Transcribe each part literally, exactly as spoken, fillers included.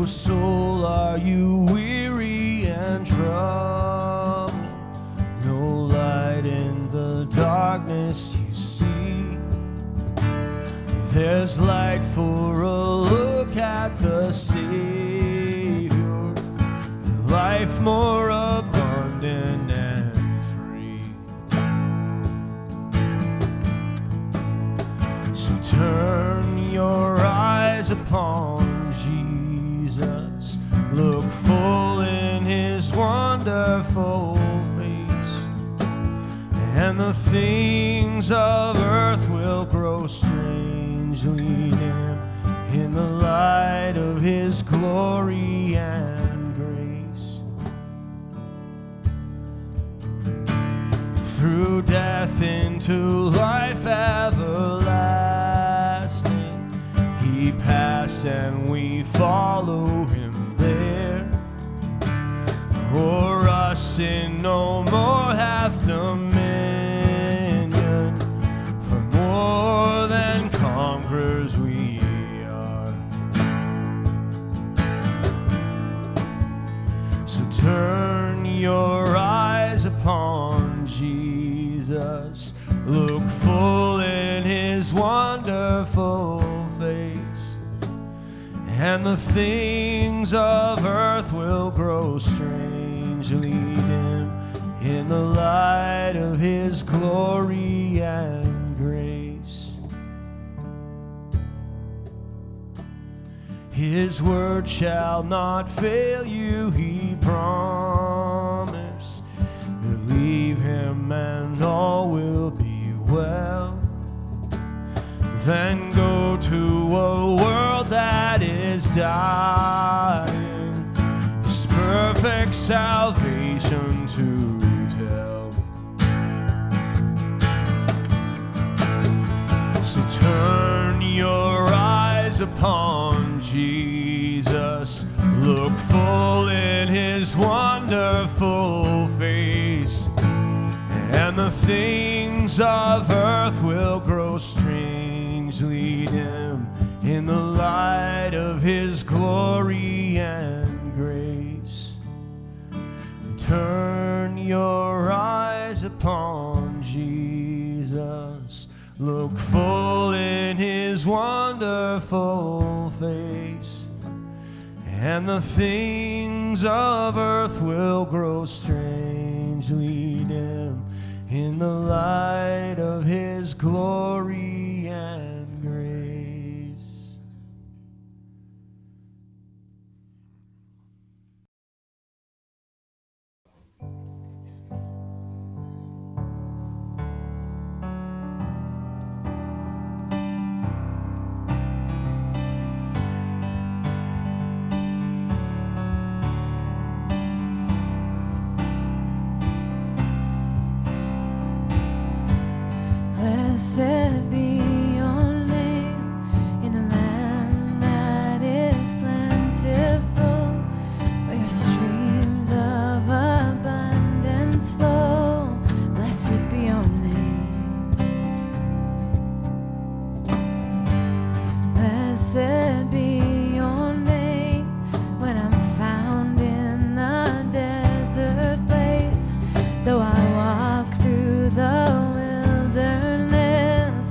O soul, are you weary and troubled? No light in the darkness you see. There's light for a look at the Savior, life more abundant and free. So turn your eyes upon Jesus, look full in his wonderful face, and the things of earth will grow strangely dim in the light of his glory and grace. Through death into life everlasting, he passed and we follow him there. O'er us sin no more hath dominion, for more than conquerors we are. So turn your eyes upon Jesus, look full in his wonderful face, and the things of earth will grow strangely dim in the light of his glory and grace. His word shall not fail you, he promised. Believe him and all will be well. Then go to a world that is dying, his perfect salvation to tell. So turn your eyes upon Jesus, look full in his wonderful face, and the things of earth will grow strangely dim in the light of his glory and grace. Turn your eyes upon Jesus, look full in his wonderful face, and the things of earth will grow strangely dim in the light of his glory and grace. Blessed be your name in the land that is plentiful, where your streams of abundance flow. Blessed be your name. Blessed be your name when I'm found in the desert place. Though I walk through the wilderness,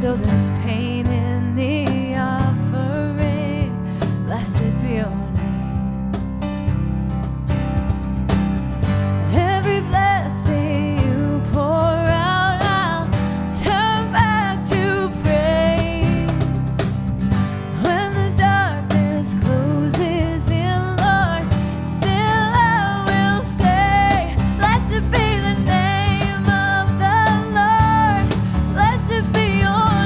though there's pain in the offering, blessed be your name. Every blessing you pour out, I'll turn back to praise. When the darkness closes in, Lord, still I will say, blessed be the name of the Lord. Blessed be your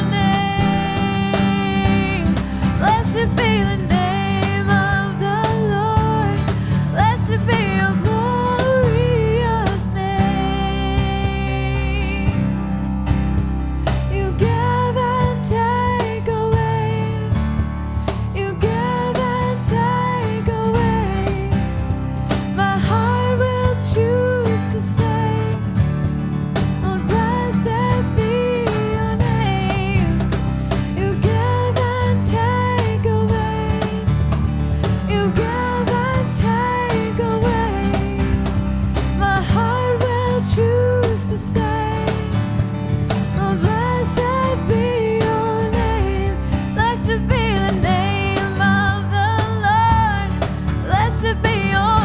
name. Blessed be the name of the Lord. Blessed be your glorious name. You give and take away. You give and take away. My heart will choose to say, Lord, blessed be your name. You give and take away. You give and take away. My heart will choose to say, Lord, blessed be your name. Blessed be the name of the Lord. Blessed be your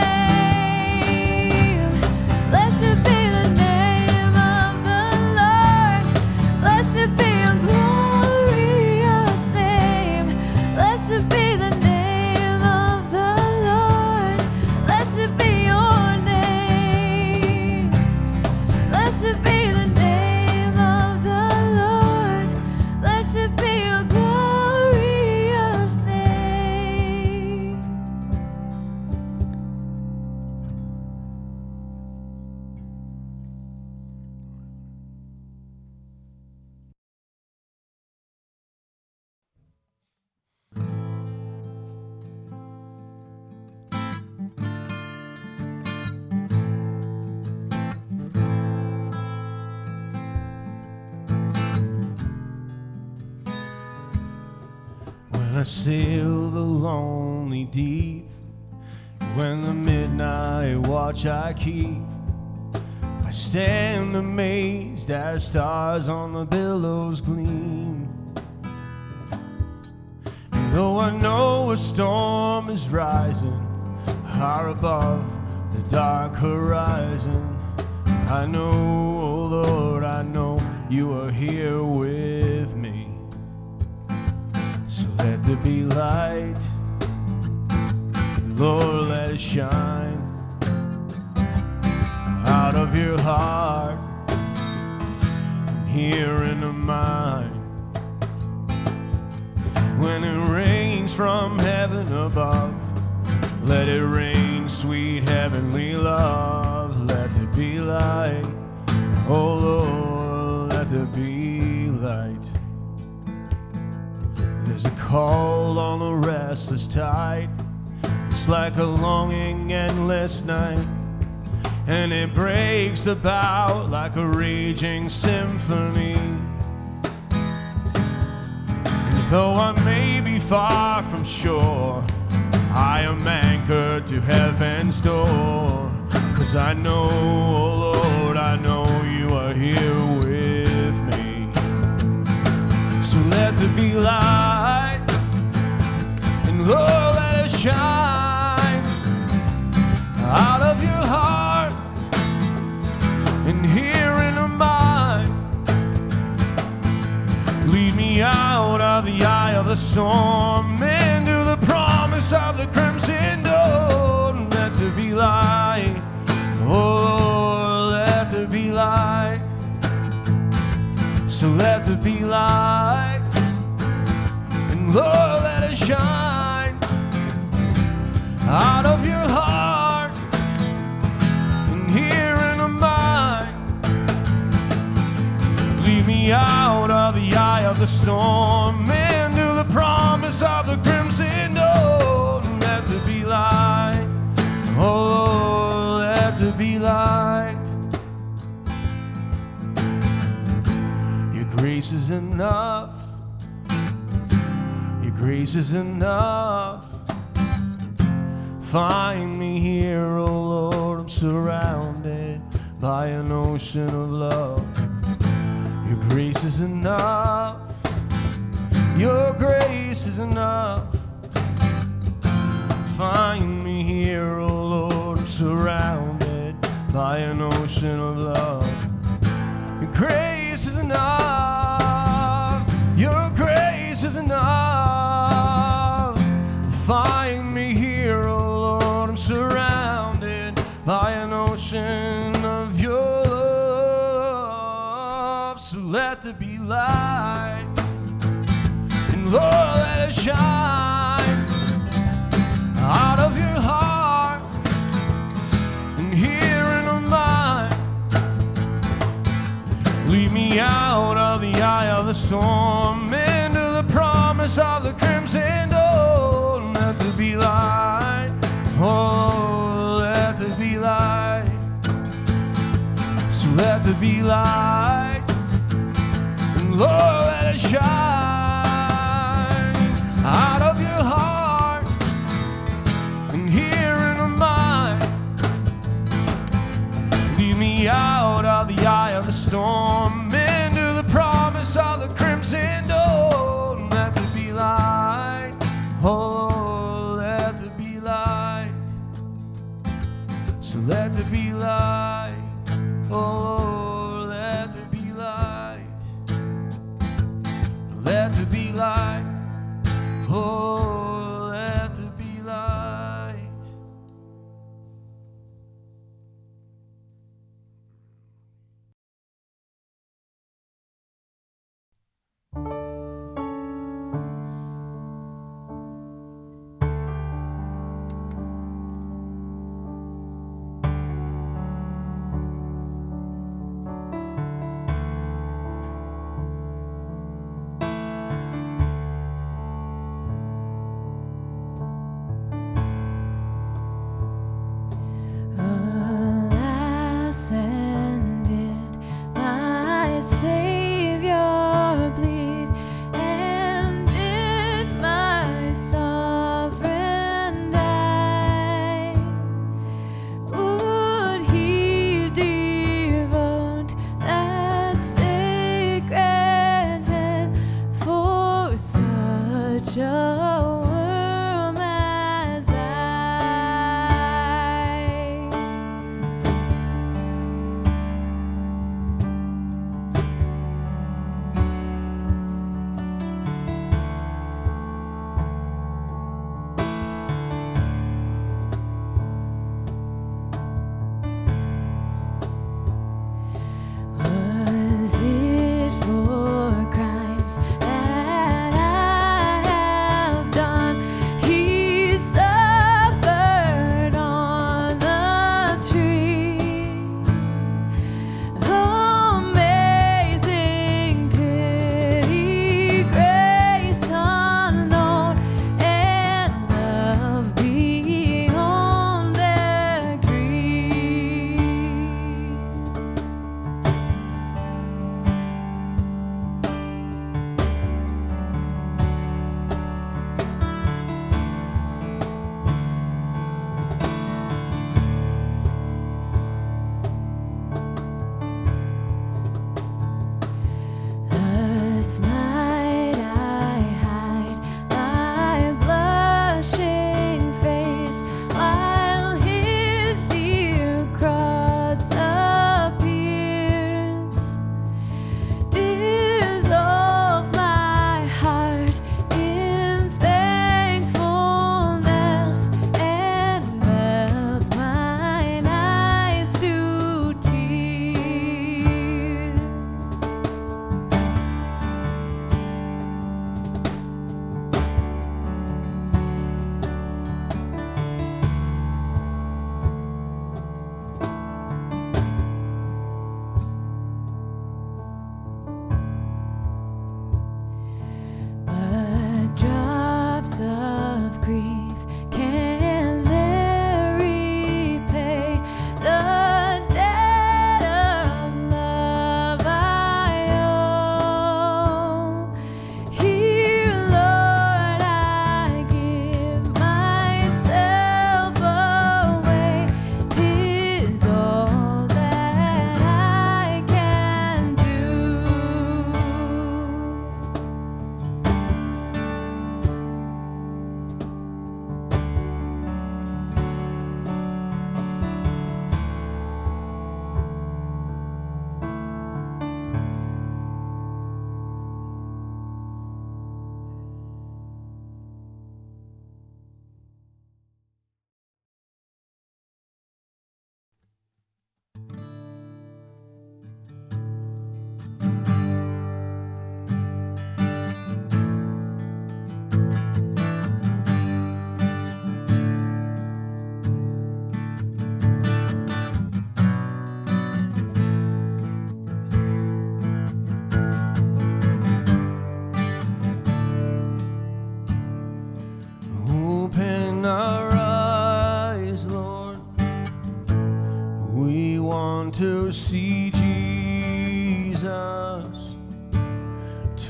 name. Blessed be the name of the Lord. Blessed be your glorious name. Blessed be the name of the Lord. Blessed be your name. Blessed be the name of the Lord. Blessed be your glorious name. When I sail the lonely deep, when the midnight watch I keep, I stand amazed as stars on the billows gleam. And though I know a storm is rising high above the dark horizon, I know, oh Lord, I know you are here with me. So let there be light, Lord, let it shine out of your heart and here in the mind. When it rains from heaven above, let it rain sweet heavenly love. Let there be light, oh Lord, let there be light. There's a call on the restless tide. It's like a longing endless night, and it breaks the bow like a raging symphony. And though I may be far from shore, I am anchored to heaven's door. 'Cause I know, oh Lord, I know you are here with me. So let there be light, and Lord, let it shine out of your heart and here in the mind. Lead me out of the eye of the storm into the promise of the crimson dawn. Let there be light, oh Lord, let there be light. So let there be light, and Lord, let it shine out of your heart and here in the mind. Lead me out of the eye of the storm into the promise of the crimson dawn. Let there be light, oh Lord, let there be light. Your grace is enough, your grace is enough. Find me here, oh Lord, I'm surrounded by an ocean of love. Your grace is enough. Your grace is enough. Find me here, oh Lord. I'm surrounded by an ocean of love. Your grace is enough. Your grace is enough. Find me here, oh Lord. I'm surrounded by an ocean of your love. So let there be light, and Lord, let it shine out of your heart and here in my mind. Lead me out of the eye of the storm into the promise of the crimson dawn. Let there be light, oh, let there be light. So let there be light, and Lord, let it shine out of your heart and here in my mind. Lead me out of the eye of the storm into the promise of the crimson dawn. Let there be light, oh, let there be light. So let there be light, oh, let there be light. Let there be light, oh.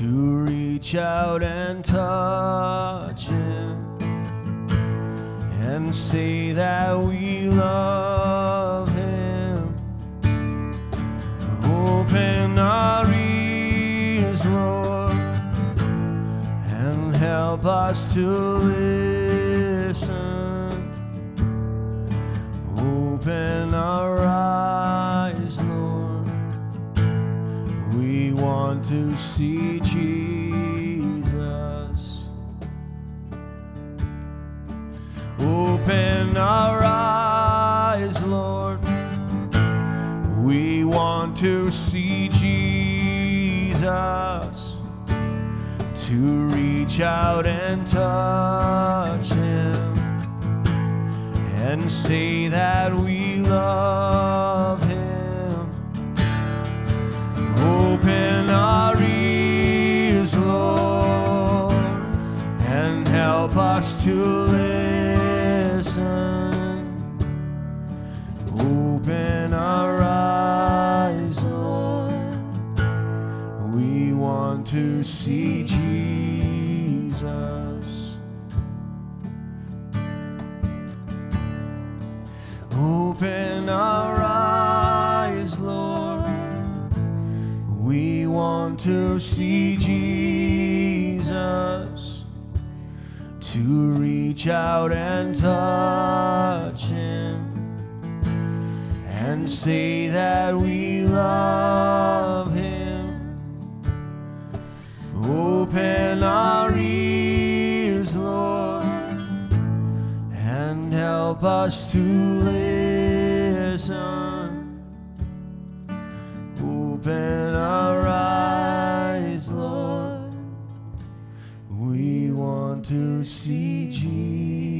to reach out and touch Him and say that we love Him. Open our ears, Lord, and help us to listen. Open our eyes, Lord. We want to see Jesus. Open our eyes, Lord. We want to see Jesus, to reach out and touch Him and say that we love Him. Open our ears, Lord, and help us to listen. Open our eyes, Lord. We want to see Jesus. Open our eyes, Lord. We want to see Jesus, to reach out and touch Him and say that we love Him. Open our ears, Lord, and help us to listen. Open our eyes, Lord. We want to see Jesus.